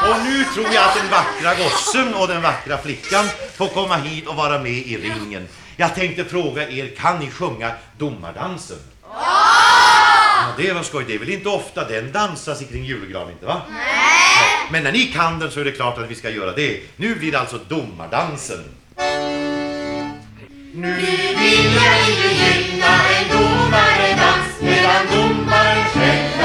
Och nu tror jag att den vackra gossen och den vackra flickan får komma hit och vara med i ringen. Jag tänkte fråga er, kan ni sjunga domardansen? Ja, det var skoj. Det är väl inte ofta den dansas kring julgranen, inte va? Nej. Men när ni kan den så är det klart att vi ska göra det. Nu blir det alltså domardansen. Nu vill jag inte gynna en domaredans medan domaren själv